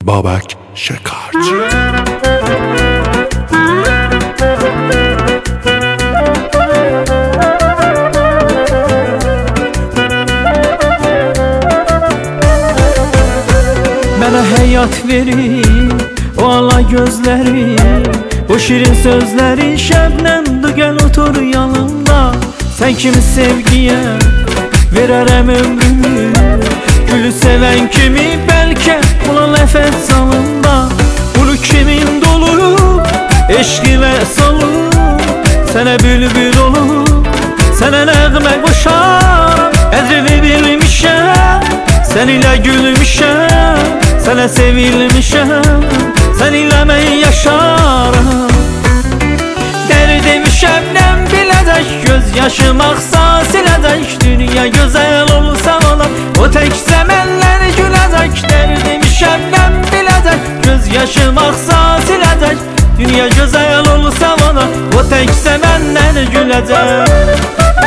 Babak Şekerci. Mənə həyat verir o ala gözləri, o şirin sözləri. Şəbnəmdir, gəl otur yanımda. Sən kimi sevgiyə verərəm ömrümü, gülü sevən kimi bəlkə bula nəfəs salında. Ulu kimin dolu eşq ilə salıb, sənə bülbül olub, sənə nəğmə qoşaram. Qədrini bilmişəm, sən ilə gülmüşəm, sənə sevilmişəm, sən ilə mən yaşaram. Dərdim şəbnəm biləcək, göz yaşım axsa siləcək. Dünya gözəl olsa olar, o tək zəmənlər güləcək. Dərdim şəbnəm biləcək, göz yaşım axsa siləcək. Dünya gözəl olsa olar, o tək zəmənlər güləcək.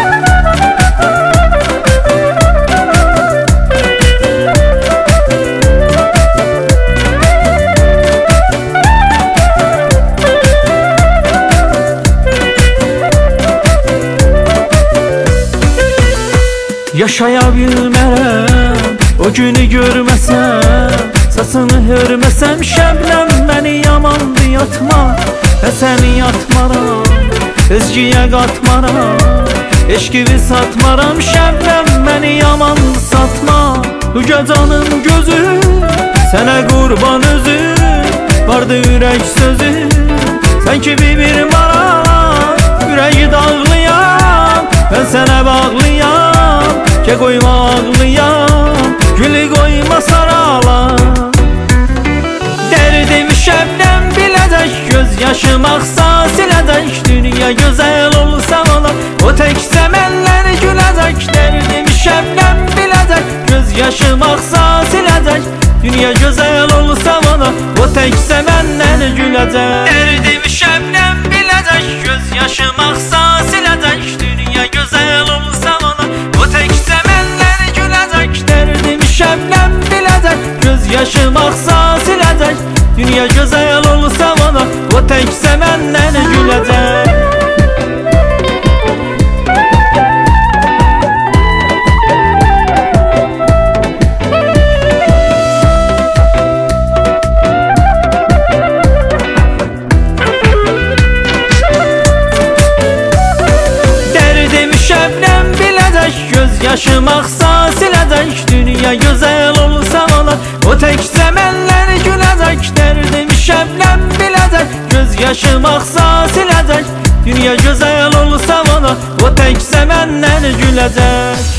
Yaşaya bilmərəm o günü görməsəm, səsini hörməsəm. Şəbnəm məni yamandı yatma, səni yatmaram, özgüyə qatmaram, eşqivi satmaram. Şəbnəm məni yamandı satma, bu gecənin gözü sənə qurban özü. Vardı ürək sözü, sən kimi bir maral, ürəyi dağlayan, mən sənə bağlıyam. Ke koyma ağlayam, gülü koyma saralam. Derdim şəbnəm biləcək, göz yaşım axsa siləcək. Dünya gözəl olsa olar, o tək zəmənlər güləcək. Derdim şəbnəm biləcək, göz yaşım axsa siləcək. Dünya gözəl olsa olar, o tək zəmənlər güləcək. Derdim şəbnəm biləcək, göz yaşım axsa siləcək. Dünya gözəl olsa olar, o tək zəmənlər güləcək. Derdim şəbnəm biləcək, göz yaşım axsa siləcək. Dünya gözəl olsa olar, o tək zəmənlər güləcək. Göz yaşım axsa siləcək. Dünya gözəl olsa olar, o tək zəmənlər güləcək. Dərdim şəbnəm biləcək, göz yaşım axsa siləcək. Dünya gözəl olsa olar, o tək zəmənlər güləcək.